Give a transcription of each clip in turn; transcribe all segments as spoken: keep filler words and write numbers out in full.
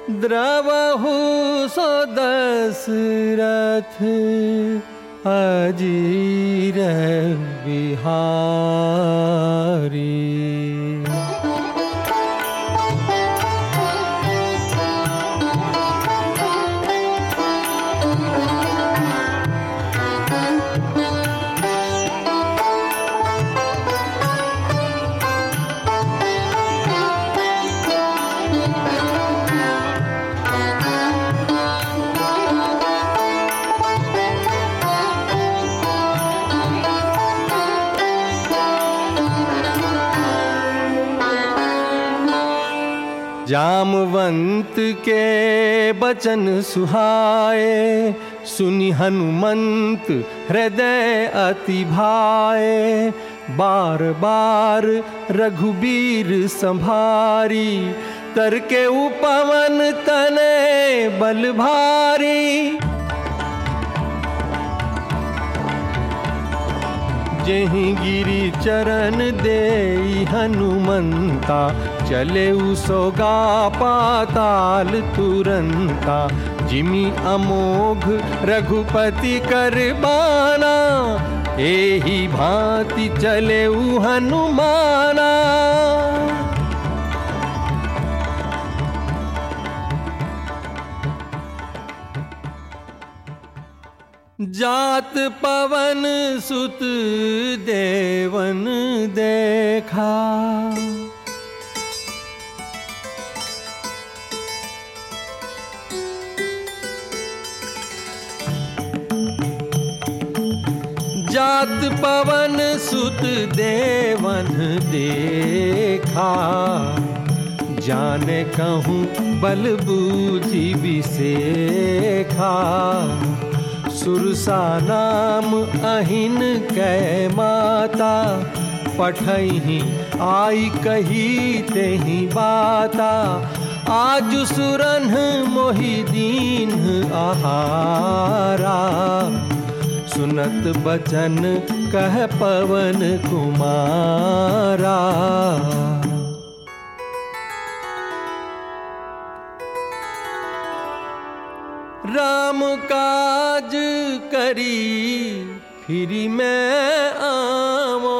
द्रवहु सो दशरथ अजीर बिहारी। जामवंत के बचन सुहाए, सुनि हनुमंत हृदय अति भाए। बार बार रघुबीर संभारी, करके उपवन तने बल भारी। जेहि गिरि चरण देई हनुमंता, चले सोगा पाताल तुरंता। जिमि अमोघ रघुपति कर बाना, एहि भांति चले हनुमाना। जात पवन सुत देवन देखा, जात पवन सुत देवन देखा। जाने कहूँ बल बूझि विसेखा, सुरसा नाम अहिन कै माता। पठहि आई कही तेहि बाता, आज सुरन मोहि दीन आहारा। सुनत बचन कह पवन कुमारा। राम काज करी फिरि मैं आवो,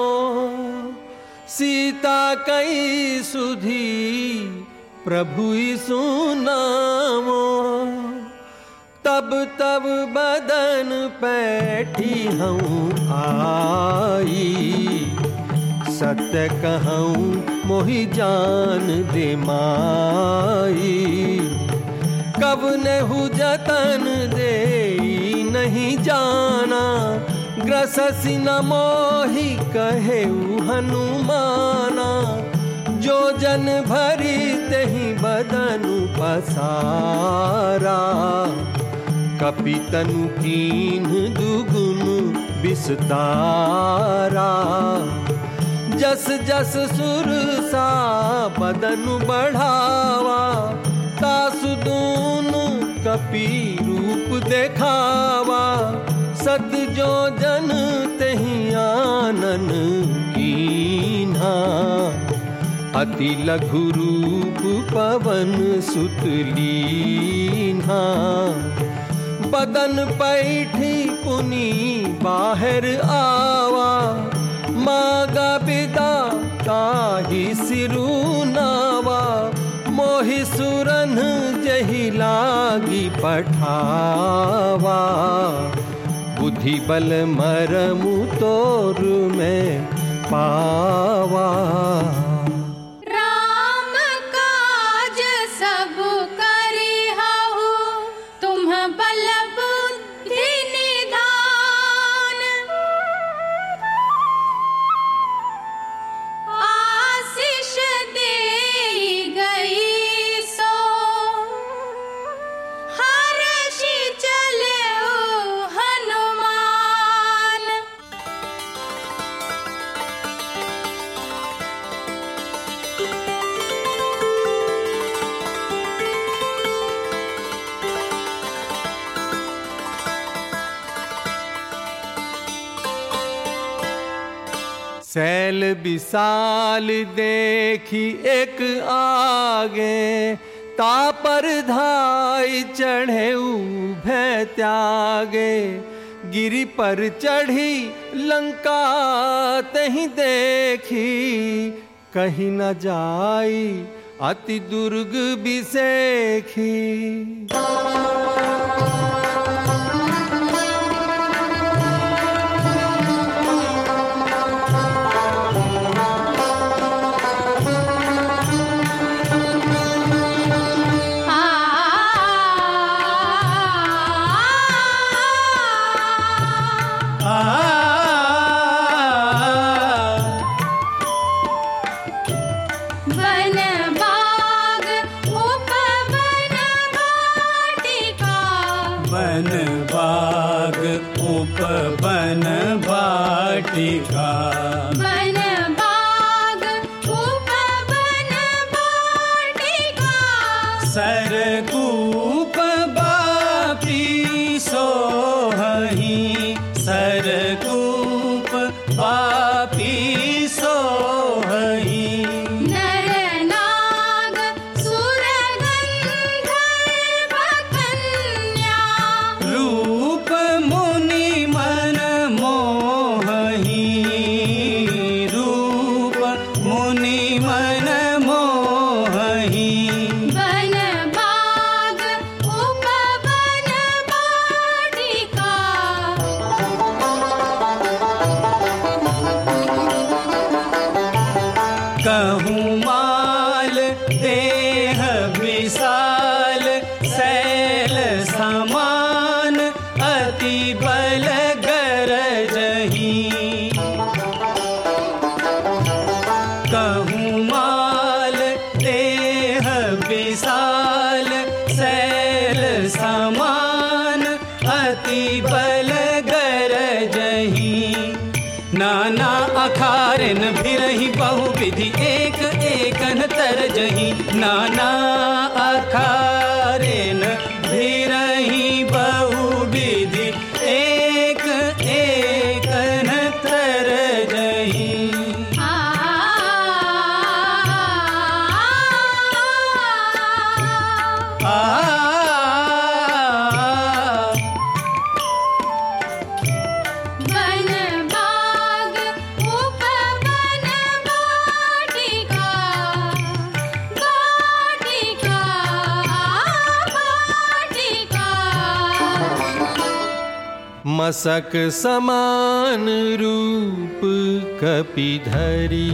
सीता कई सुधी प्रभु सुनावो। तब तब बदन पैठी हूँ आई, सत्य कहूँ मोहि जान दे माई। कब नेहु जतन दे नहीं जाना, ग्रससि न मोहि कहेउ हनुमाना। जो जन भरी तेहि बदनु पसारा, कपितनु कीन्ह दुगुन विस्तारा। जस जस सुरसा बदनु बढ़ावा, तासु दूनु कपि रूप देखावा। सत जो जन तेहि आनन कीन्हा, अति लघु रूप पवन सुत लीन्हा। बदन पैठी पुनि बाहर आवा, मागा बिदा ताहि सिरु नावा। मोहि सुरन जहि लागी पठावा, बुद्धि बल मरमु तोर में पावा। राम काज सब करिहु, तुम बल बुद्धि निधान। आशीष देई गई सो, हर्षि चले हनुमान। सैल विशाल देखी एक आगे, तापर धाय चढ़े भय त्यागे, गिरि पर चढ़ी लंका तहि देखी, कहीं न जाई अति दुर्ग बिसेखी। उपवन वाटिका, वन बाग उपवन वाटिका, सरकूप बापी सोहहि, सरकूप बापी सोहहि। नर नाग सुर गंधर्व कन्या, रूप मुनि मन मोहहि, रूप मुनि मन मोहहि। वन बाग उपवन वाटिका, कहूँ माल देह विशाल, शैल समान अति बल गरजहि। कहूँ माल देह विशाल, शैल समान अति बल गरजहि। नाना अखारन भिरहि बहुविधि, एक एकन तरजहि। नाना अखारन भिरहि बहुविधि, एक एकन तरजहि। आ आ वन बाग उपवन वाटिका, वाटिका, वाटिका। मसक समान रूप कपिधरी,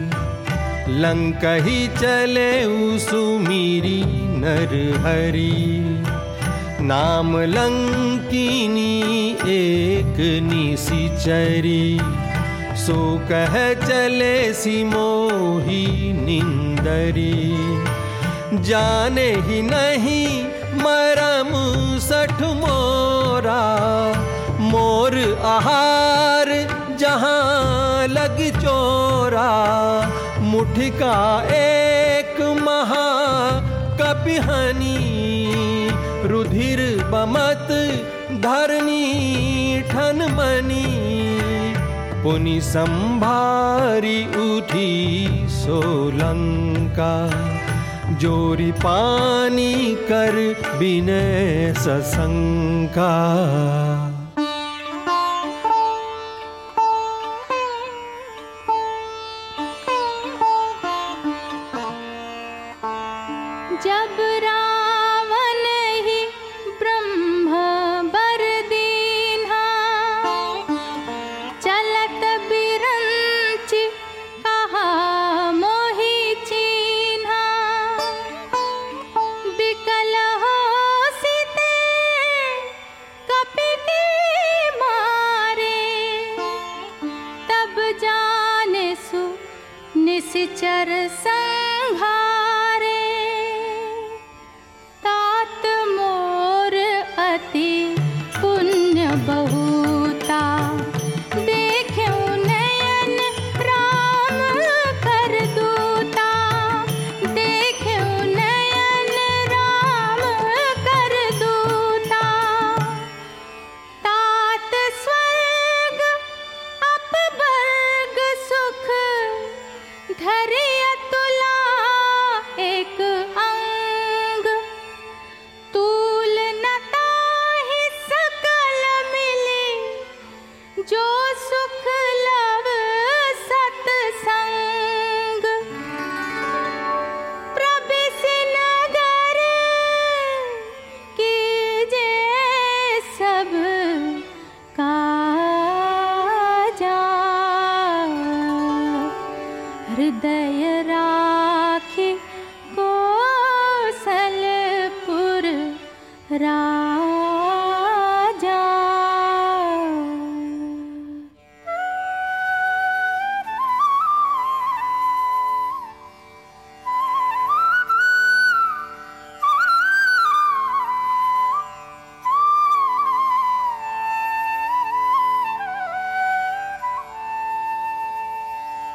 लंकहि चले सुमिरी नरहरि। नाम लंकिनी एक निशिचरी, सो कह चले सिमोही निंदरी। जाने ही नहीं मरम सठ मोरा, मोर आहार जहाँ लग चोरा। मुठिका एक महा कपिहनी, रुधिर बमत धरनी ठन मनी। पुनि संभारी उठी सोलंका, जोरी पानी कर बिनय सशंका। जब रावण ही ब्रह्म बर दीन्हा, चलत बिरंच कहा मोहि चीन्हा। विकल हो सिते कपि की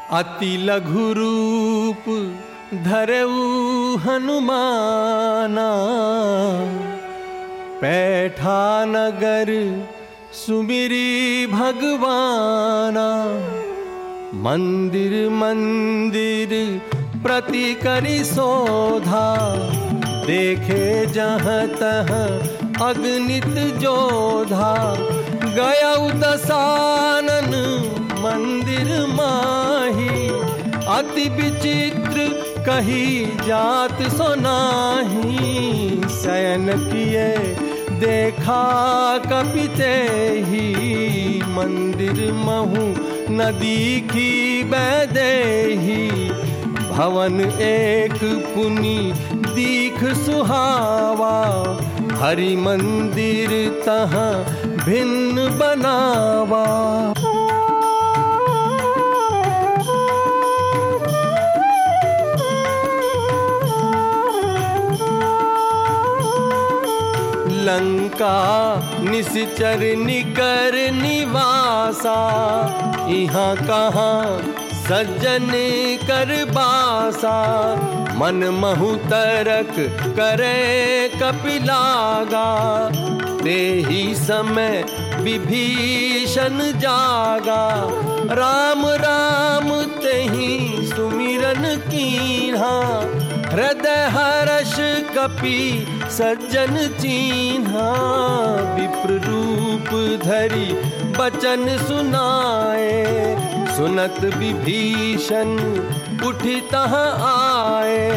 अति लघु रूप धरऊ हनुमाना, पैठा नगर सुमिरी भगवाना। मंदिर मंदिर प्रति करी शोधा, देखे जहाँ तहाँ अगणित जोधा। गया दशानन मंदिर माही, अति विचित्र कही जात सुनाही। शयन किए देखा कपिते ही, मंदिर महु नदी की बैदेही। भवन एक पुनि दीख सुहावा, हरि मंदिर तहाँ भिन्न बनावा। लंका निश्चर निकर निवासा, यहाँ कहाँ सज्जन कर बासा। मन महु तरक करे कपिलागा, तेहि समय विभीषण जागा। राम राम तेहि सुमिरन कीन्हा, हृदय हर्ष कपि सज्जन चीन्हा। विप्र रूप धरि बचन सुनाए, सुनत विभीषण उठि तहाँ आए।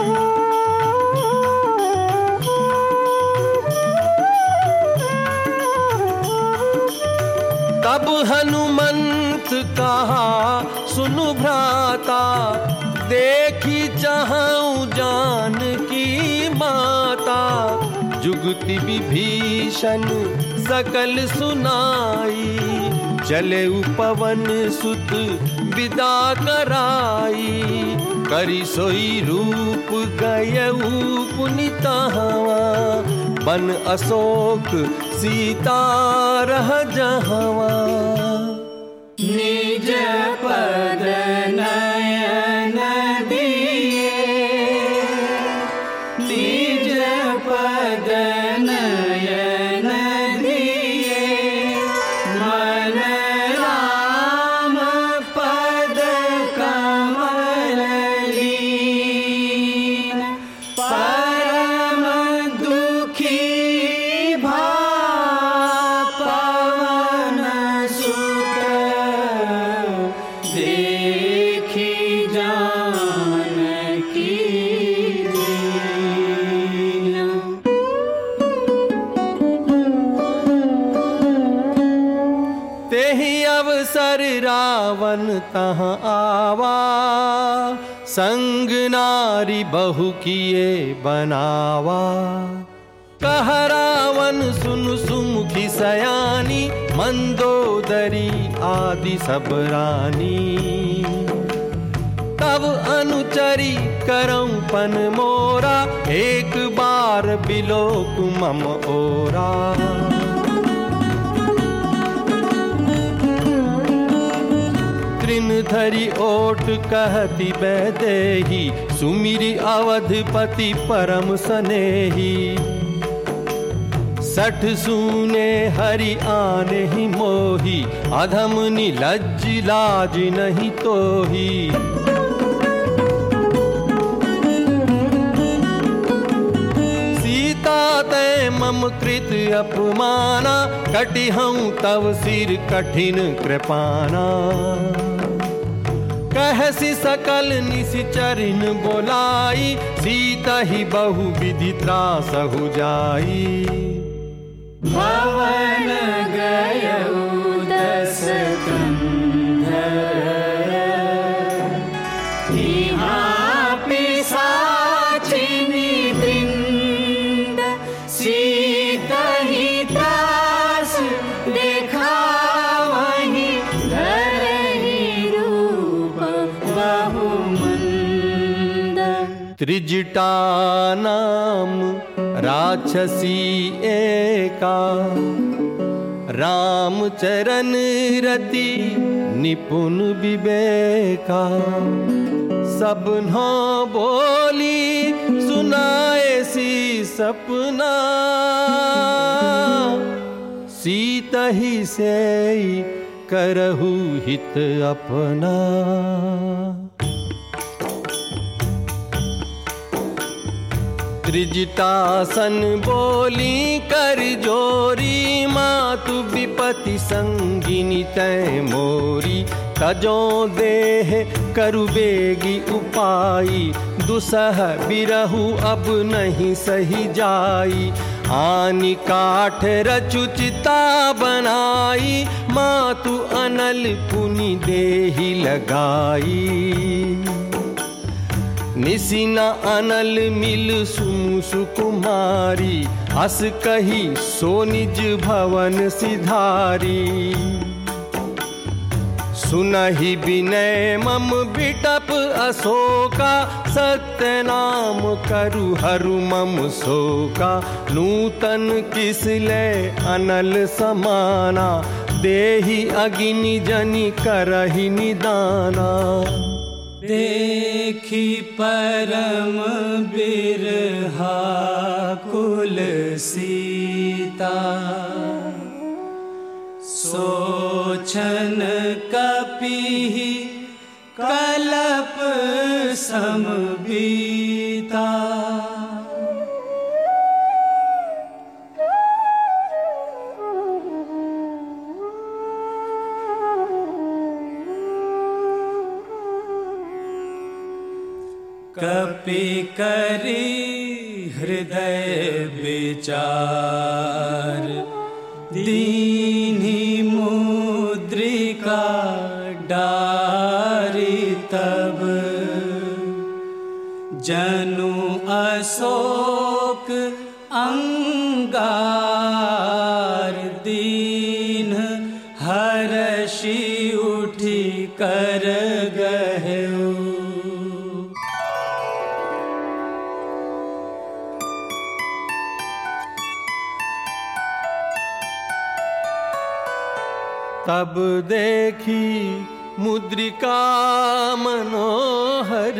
तब हनुमंत कहा सुनु भ्राता, देखी चाहूं जानकी माता। जुगति विभीषण सकल सुनाई, चले पवन सुत विदा कराई। करी सोई रूप गयऊ पुनितहवा, बन अशोक सीता रह जहवा। निज पद नयन दिए, निज पद नयन दिए। मन राम पद कमल लीन, परम दुखी भा पवन सुत। देखी जानकी दीन। तेहि अवसर रावण तहाँ आवा, संग नारी बहु किए बनावा। कह रावण सुन सुमुखी सयानी, मंदोदरी आदि सब रानी। तब अनुचरी करऊं पन मोरा, एक बार बिलोक मम ओरा। तृण धरि ओट कहती बैदेही, सुमिरि अवधपति परम सनेही। सठ सूने हरि आने ही मोही, अधम निलज्ज लाज नहीं तोही। सीता ते मम कृत अपमाना, कटिहऊं तव सिर कठिन कृपाना। कहसी सकल निश्चरिन बोलाई, सीता ही बहु विधि त्रासहु जाई। भवन गयऊ दस कंधर, यहाँ पिशाचिनी वृंद। सीता ही त्रास देखा वहीं, धरहि रूप बहुमंद। त्रिजटा नाम राक्षसी एका, राम चरण रति निपुण विवेका। सबना बोली सुनाए सी सपना, सीत ही से करहु हित अपना। त्रिजटासन बोली कर जोरी, मातु विपति संगिनी तै मोरी। तजों देह करु बेगी उपाई, दुसह बिरहु अब नहीं सही जाई। आनि काठ रचु चिता बनाई, मातु अनल पुनि देहि लगाई। निसिना अनल मिल सुमु सुकुमारी, अस कही सो निज भवन सिधारी। सुनहि विनय मम बिटप अशोका, सत्य नाम करु हरु मम शोका। नूतन किसले अनल समाना, देहि अगिनि जनि करहि निदाना। देखी परम बिरहा कुल सीता, सोचन कपि कलप सम बीता। कपि करी हृदय विचार, दीन्ही मुद्रिका डारी। तब जनु अशोक अंगार, दीन हर्षि उठी कर गहु। तब देखी मुद्रिका मनोहर,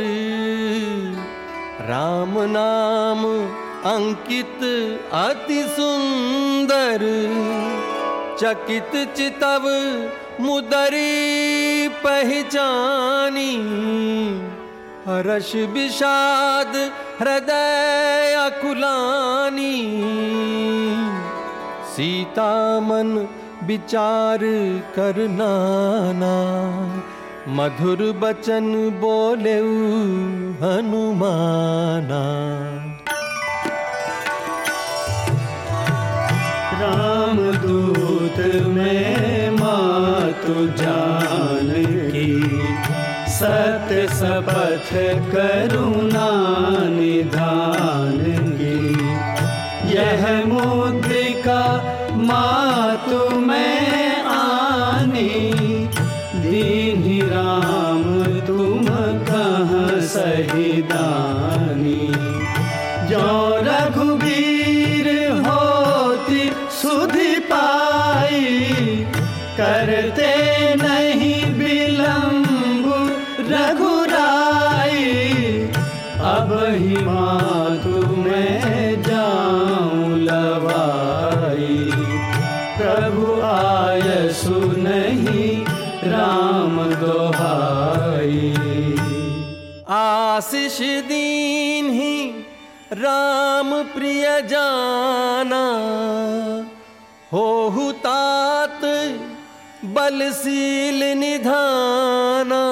राम नाम अंकित अति सुंदर। चकित चितव मुदरी पहचानी, हर्ष विषाद हृदय अकुलानी। सीता मन विचार कर नाना, मधुर बचन बोले हनुमाना। रामदूत में मातु जानकी, सत्य शपथ करुणा निधान की। यह मुद्रिका मातु में आनी, दीन्ही राम तुम कहाँ सही दानी। जो रघुबीर होती सुधि पाई, करते नहीं विलंब रघुराई। अब ही मातु में जाऊं लवाई, प्रभु आयसु नहीं राम दोहाई। आशीष दीन्ही राम प्रिय जाना, होहु तात बलशील निधाना।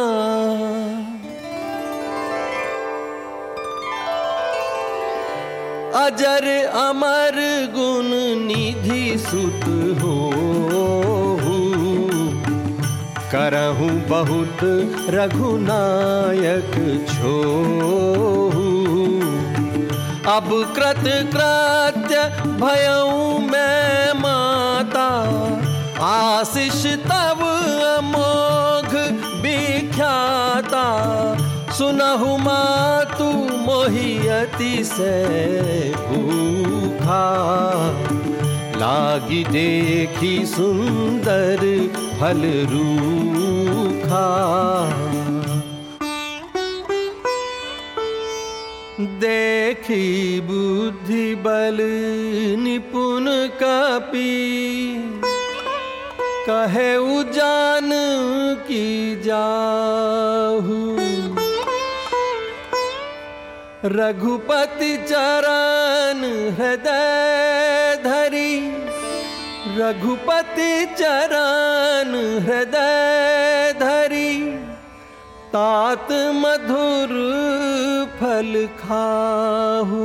अजर अमर गुण निधि सुत हो, करहु बहुत रघुनायक छोहु। अब कृत कृत्य भयऊ मैं माता, आशीष तब अमोघ विख्याता। सुनहु मातु मोहियति से भूखा, लागी देखी सुंदर फल रूखा। देखी बुद्धि बल निपुण कपि, कहे उजान की जाहू। रघुपति चरण हृदय धरी, रघुपति चरण हृदय धरी, तात मधुर फल खाहू।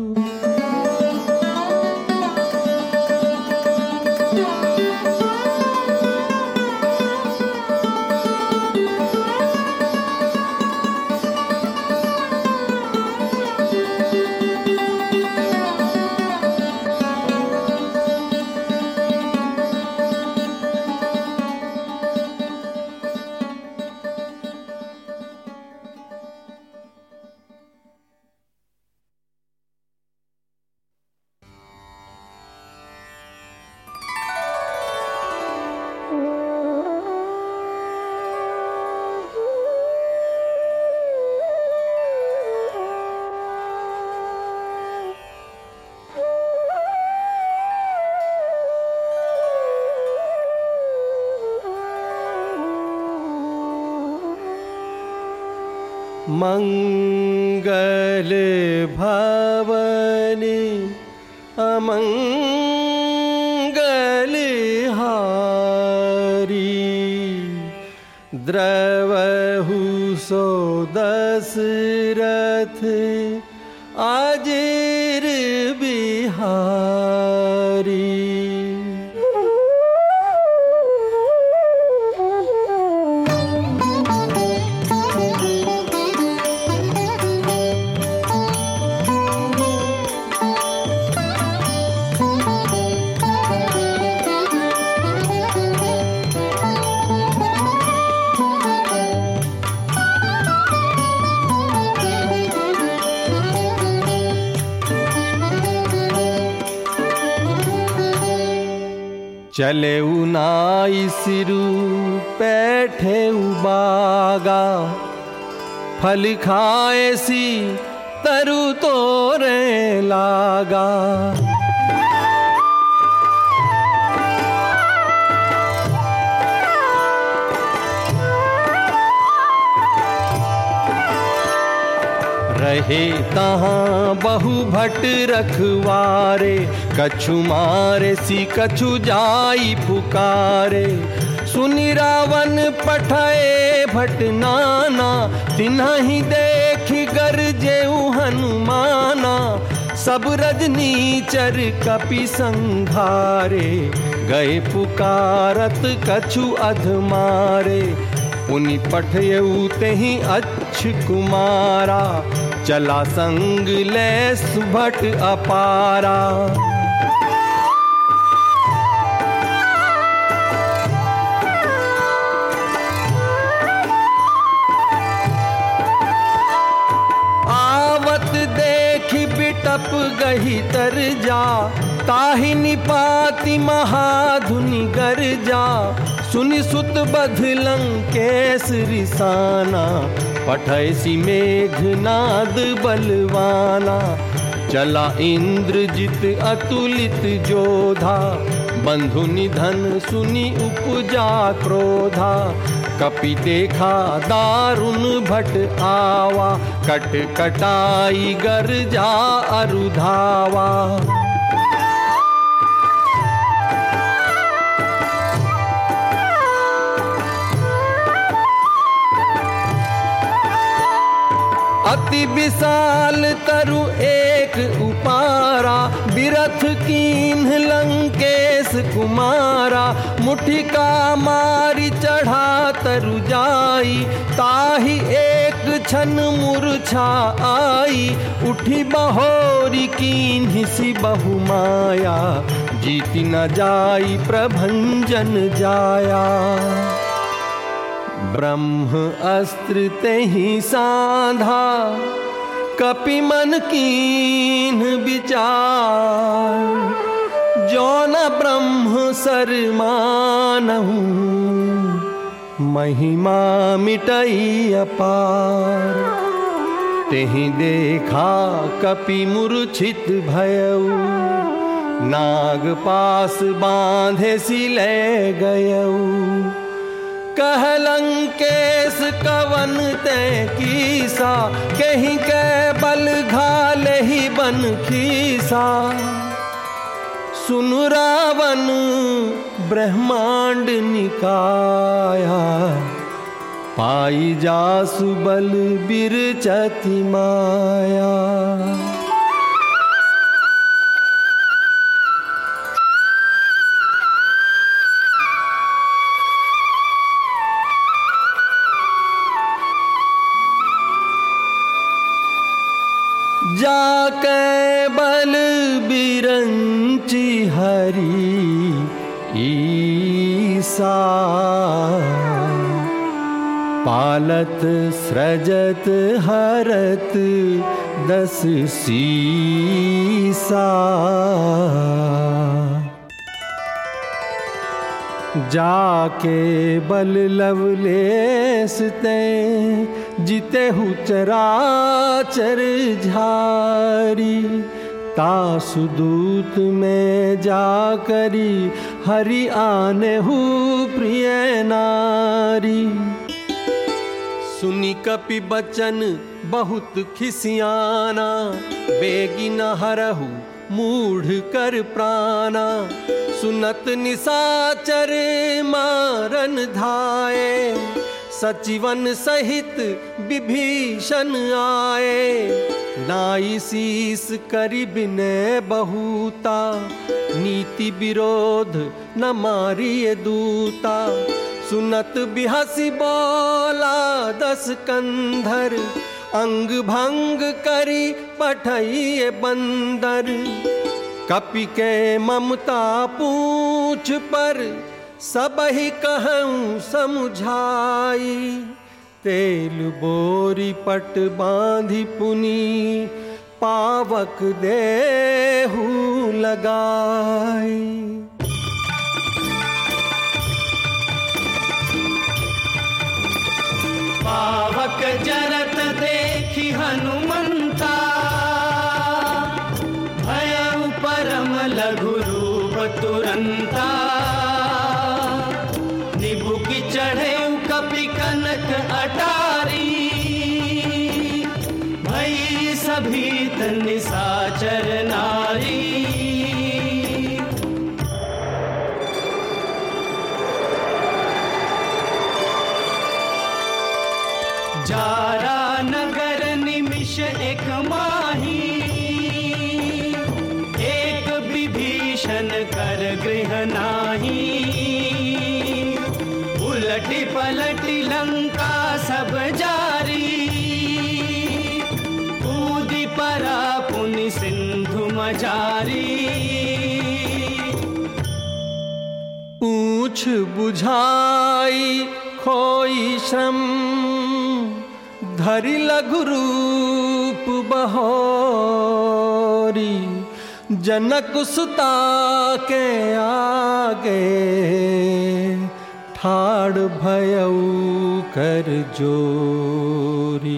मंगल भवनि अमंगल हारी, द्रवहु सो दशरथ अजिर बिहारी। चले उनाई सिरु बैठे उबागा, फल खाए सी तरु तोरे लागा। रहे तहाँ बहु भट रखवारे, कछु मारे सी कछु जाई पुकारे। सुनि रावण पठाए भट नाना, तिन्हि देखि गरजेउ हनुमाना। सब रजनीचर कपि संघारे, गए पुकारत कछु अधमारे। पुनि पठयऊ तेहि अच्छ कुमारा, चला संग ले सुभट अपारा। आवत देखि बिटप गही तर जा, ताहि निपाति महाधुनि गर्जा। सुनि सुत बध लंकेश रिसाना, पठयसी मेघनाद बलवाना। चला इंद्रजित अतुलित जोधा, बंधु निधन सुनि उपजा क्रोधा। कपि देखा दारुण भट आवा, कट कटाई गर्जा अरुधावा। अति विशाल तरु एक उपारा, बिरथ कीन्ह लंकेश कुमारा। मुठिका मारी चढ़ा तरु जाई, ताहि एक छन मूर्छा आई। उठी बहोरी कीन्हि सी बहु माया, जीति न जाई प्रभंजन जाया। ब्रह्म अस्त्र तेहि साधा, कपि मन कीन्ह विचार। जो न ब्रह्म सर मानहु, महिमा मिटई अपार। तेहि देखा कपि मूर्छित भयउ, नाग पास बांधे सिले गयउ। कह लंकेश कवन ते कीसा, कहीं के बल घाले ही बन खीसा। सुन रावण ब्रह्मांड निकाया, पाई जासु बल बिरचति माया। जाके बल बिरंची हरि ईसा, पालत सृजत हरत दस सीसा। जाके बल लवलेस ते, जितेहु चराचर झारी। तासुदूत में जाकरी, हरि आनेहु प्रिय नारी। सुनि कपि बचन बहुत खिसियाना, बेगी न हरहु मूढ़ कर प्राणा। सुनत निशाचर मारन धाये, सचिवन सहित विभीषण आए। नाई शीस करि बिनय बहुता, नीति विरोध न मारिय दूता। सुनत बिहसी बोला दस कंधर, अंग भंग करी पठइए बंदर। कपि के ममता पूछ पर, सबहि कहूँ समुझाई। तेल बोरी पट बांधि पुनी, पावक देहु लगाई। पावक जरत देखी हनुमंता, भयउ परम लघु रूप तुरंता। निभुकि चढ़े कपि कनक अटारी, भई सभीत निशाचर नारी। जारा नगर निमिष एक माही, एक विभीषण कर गृह नाही। उलटी पलटी लंका सब जारी, कूदी परा पुनि सिंधु मजारी। पूछ बुझाई खोई श्रम, धरि लघु रूप बहोरी। जनक सुता के आगे, ठाड़ भयउ कर जोरी।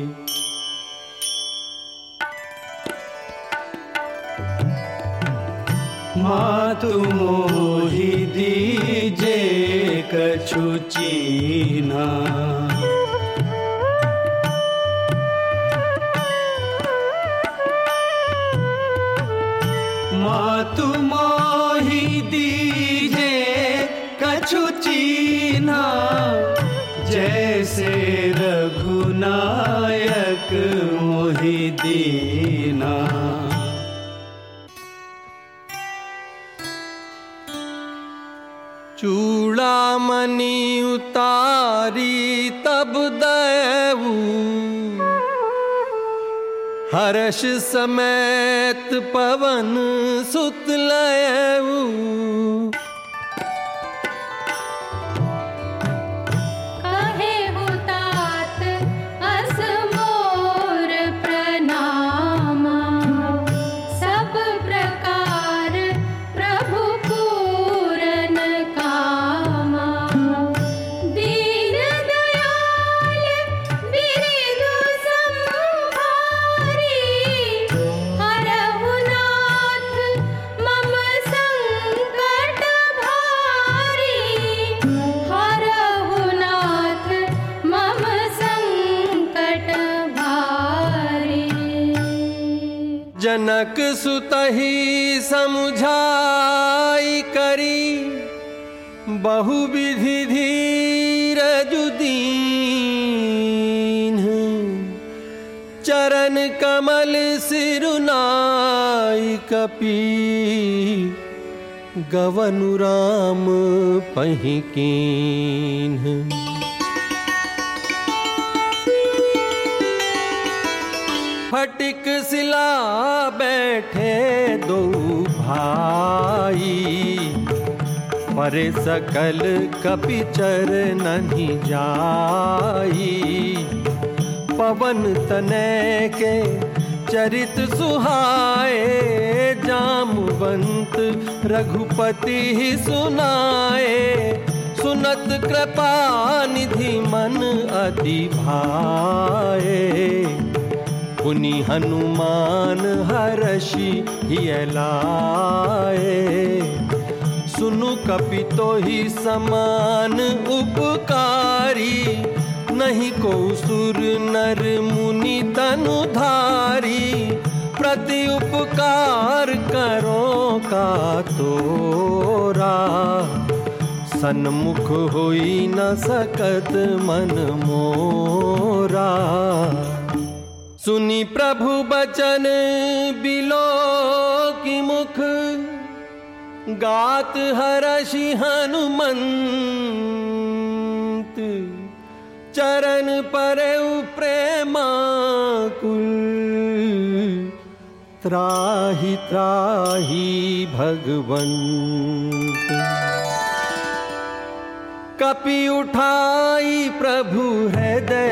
मातु मोहि दीजे कछु चीना, मातु मोहि दीजे कछु चीना। जैसे रघुनायक मोहि दीना। चूड़ामणि उतारी तब देऊ, हर्ष समेत पवन सुत लयऊ। कहे हुतात अस मोर प्रणामा, सब प्रकार प्रभु जनक सुतहि समुझाई करी, बहु विधि धीरजु दीन। चरण कमल सिरुनाई कपि, गवनु राम पहि कीन्ह। फटिक सिला बैठे दो भाई, परे सकल कपि चरनहि जाई। पवन तनय के चरित सुहाए, जामवंत रघुपति सुनाए। सुनत कृपा निधि मन अति भाए, पुनि हनुमान हर्षि हिय लाए। सुनु कपि तोहि समान उपकारी, नहीं को सुर नर मुनि तनु धारी। प्रति उपकार करो का तोरा, सन्मुख होई न सकत मन मोरा। सुनी प्रभु बचन बिलो की मुख, गात हर्षि हनुमंत। चरण परेउ प्रेमाकुल, त्राहि त्राहि भगवंत। कपि उठाई प्रभु हृदय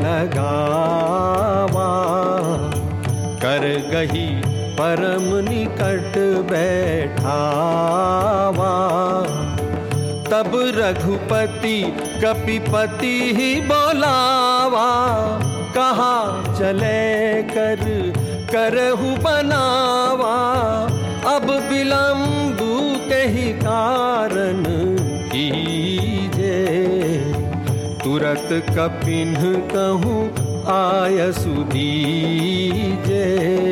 लगावा, कर गही परम निकट बैठावा। तब रघुपति कपिपति ही बोलावा, कहा चले कर करहु बनावा। अब विलंब के ही कारण कीजे, तुरत कपिन्ह कहूँ आयसु दीजे।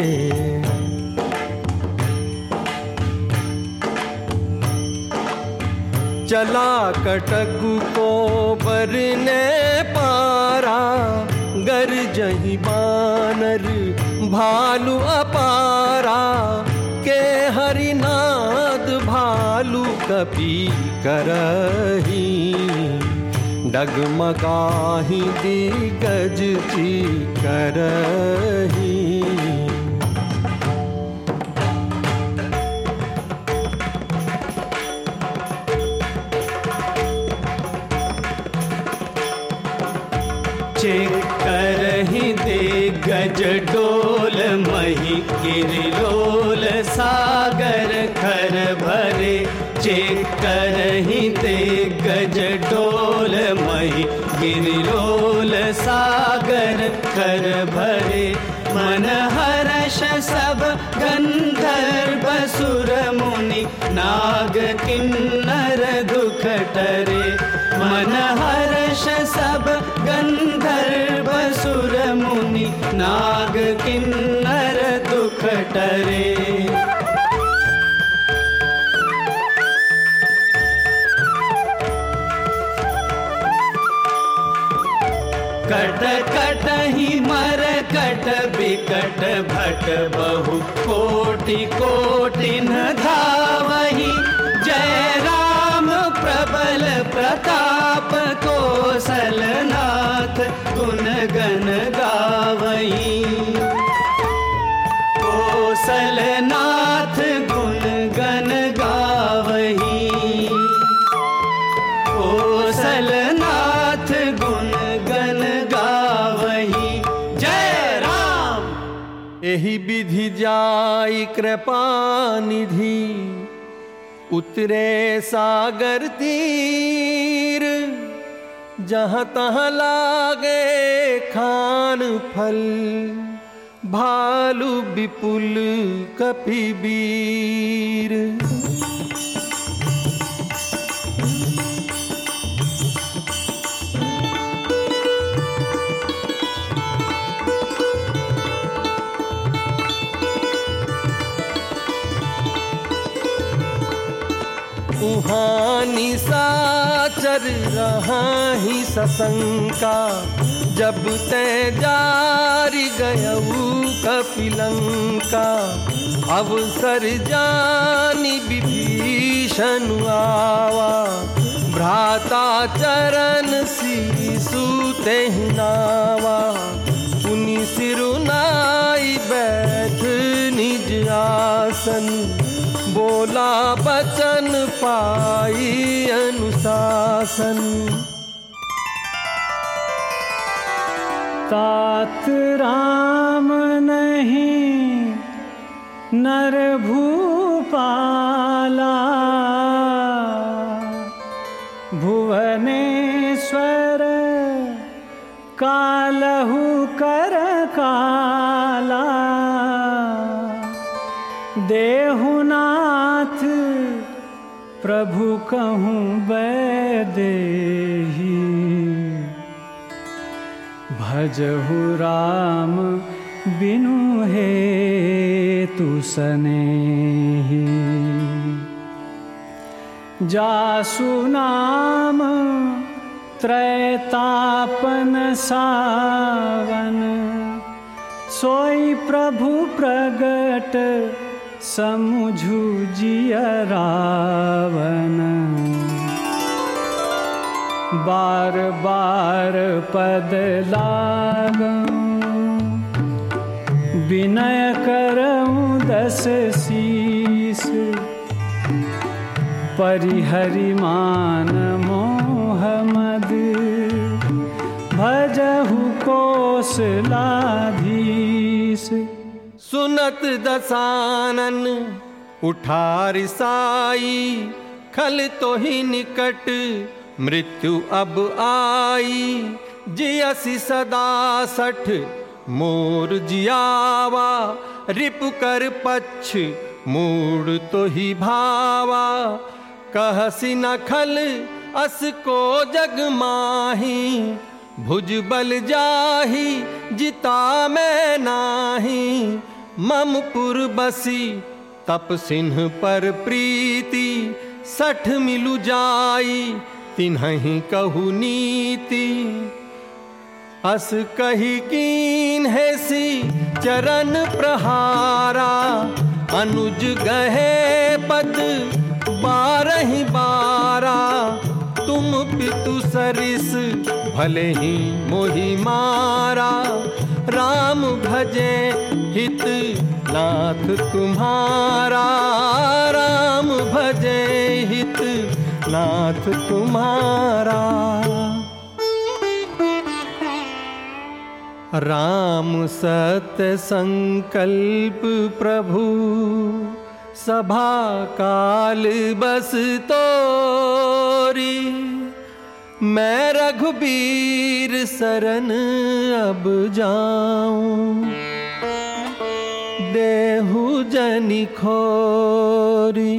चला कटकु को बरने पारा, गरजहि बानर भालु अपारा। के हरिनाद भालु कपि करही, डगमगाहि दिग्गज करही। करहि दिग्गज डोल मही, गिरिलोल सागर खर भरे। चेक करहि दिग्गज डोल मही, गिरिलोल सागर खर भरे। मन हर्ष सब गंधर्व सुर मुनि, नाग किन्नर दुख टरे। मन हर्ष सब गंधर्व सुर मुनि, नाग किन्नर दुख टरे। कट कट ही मर कट बिकट भट, बहु कोटि कोटि न धावहि। जय राम प्रबल प्रताप, कौशलनाथ गुण गण गावहि। कौशलनाथ गुण गण गावहि। कौशलनाथ गुण गण गावहि। जय राम। एहि विधि जाई कृपा निधि, उतरे सागर तीर। जहाँ तहाँ लागे खान फल, भालु विपुल कपिवीर। उहाँ निसाचर रहाहि सशंका, जब ते जारि गयऊ कपिलंका। अवसर जानि विभीषण आवा, भ्राता चरण सीसु तेहि नावा। पुनि सिरुनाई बैठ निज आसन, बोला बचन पाई अनुशासन। तात राम नहीं नर भूपाला, भुवनेश्वर कालहु कर काला। देहुनाथ प्रभु कहूँ बैदेही, भजहु राम बिनु हेतु सनेही। जासु नाम त्रैतापन सावन, सोई प्रभु प्रगट समुझु जिय रावण। बार बार पद लागऊं, विनय करऊं दस शीस। परिहरि मान मोह मद, भजहु कौशलाधीश। सुनत दसानन उठार साई, खल तो ही निकट मृत्यु अब आई। जियसि सदा सठ मोर जियावा, रिपु कर पच्छ मूड तो ही भावा। कहसि न खल अस को जग माही, भुज बल जाही जिता मैं नाही। मम पुर बसी तप सिंह पर प्रीति, सठ मिलु जाई तिन्हि कहु नीति। अस कही कीन हेसी चरण प्रहारा, अनुज गहे पद बारहि बारा। तुम पितु सरिस भले ही मोहि मारा, राम भजे हित नाथ तुम्हारा। राम भजे हित नाथ तुम्हारा। राम सत्य संकल्प प्रभु, सभा काल बस तोरी। मैं रघुबीर शरण अब जाऊं, देहु जनि खोरी।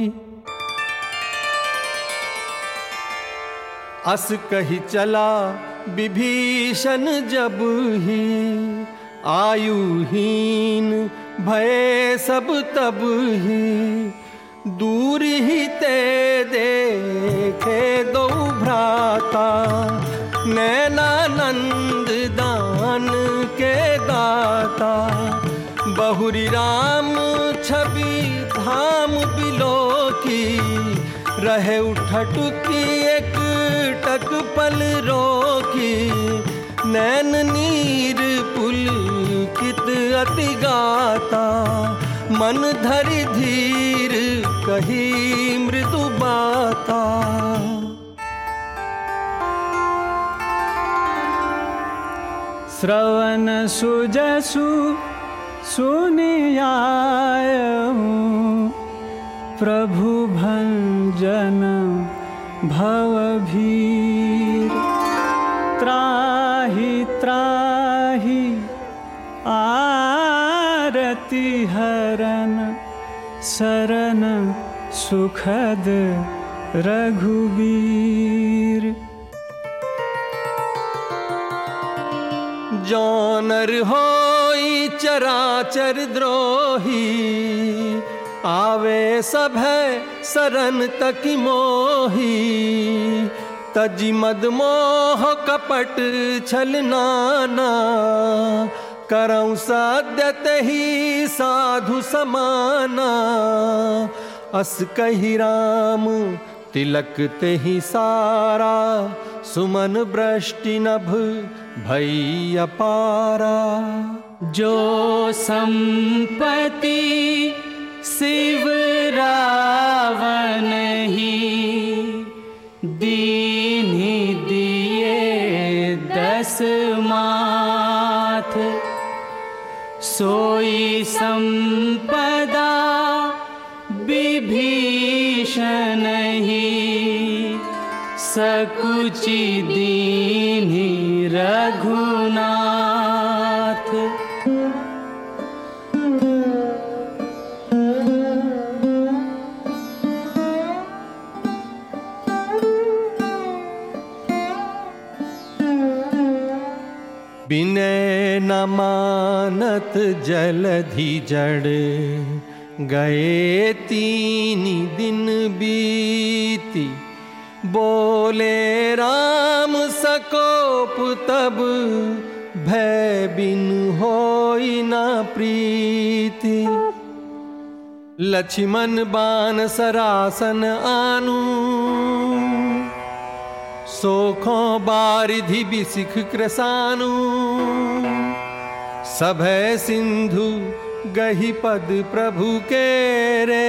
अस कही चला विभीषण जब ही, आयुहीन भय सब तब ही। दूर ही ते देखे दो भ्राता, नैनानंद दान के दाता। बहुरी राम छवि धाम बिलो की, रहे उठटुकी एक टक पल रोकी। नैन नीर पुलकित अति गाता, मन धरि धीर कही मृदु बाता। श्रवण सुजसु सुनियायऊं, प्रभु भंजन भवभीर। त्राहि त्राहि आरति हरन, शरण सुखद रघुवीर। जौनर होई चराचर द्रोही, आवे सब है सरन तक मोही, तजी मद मोह कपट छल नाना, करऊं सद्यत ही साधु समाना, अस कही राम तिलक ते ही सारा, सुमन वृष्टि नभ भई अपारा। जो संपत्ति शिव रावण ही, दीन्हि दिए दस माथ, सोई संपदा विभीषण ही, सकुचि दीन्हि रघुनाथ। बिनय न मानत जलधि जड़, गए तीन दिन बीती, बोले राम सकोप तब, भय बिन होई न प्रीति। लक्ष्मण बान सरासन आनु, सोखों बारिधि बिसिख कृसानु, सभय सिंधु गही पद प्रभु के रे।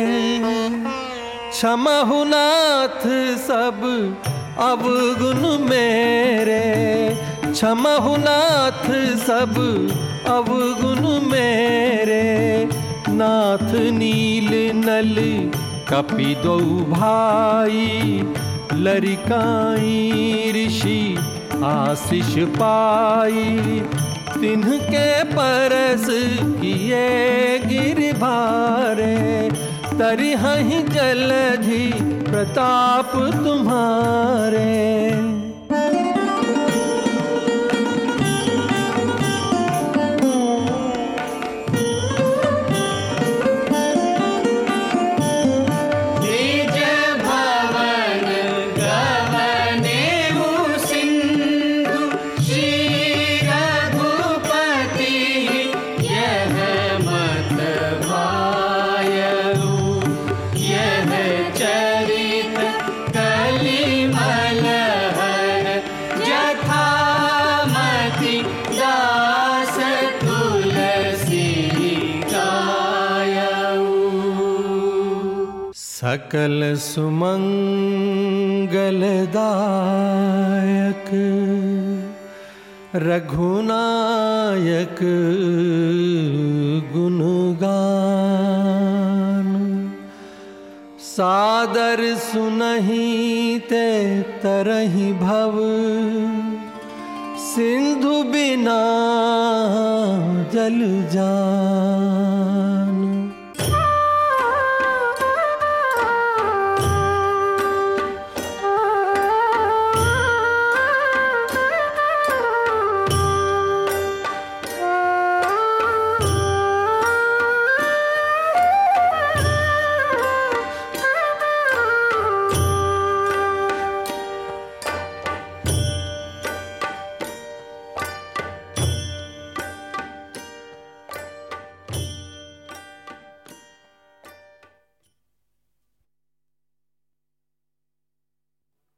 क्षमहु नाथ सब अवगुण मेरे, क्षमहु नाथ सब अवगुण मेरे। नाथ नील नल कपि दो भाई, लरिकाई ऋषि आशीष पाई। तिन्हके परस किए गिरभारे, तरिहहि जलधि प्रताप तुम्हारे। सकल सुमंगलदायक रघुनायक गुणगान, सादर सुनहि ते तरहि भव। सिंधु बिना जल जान,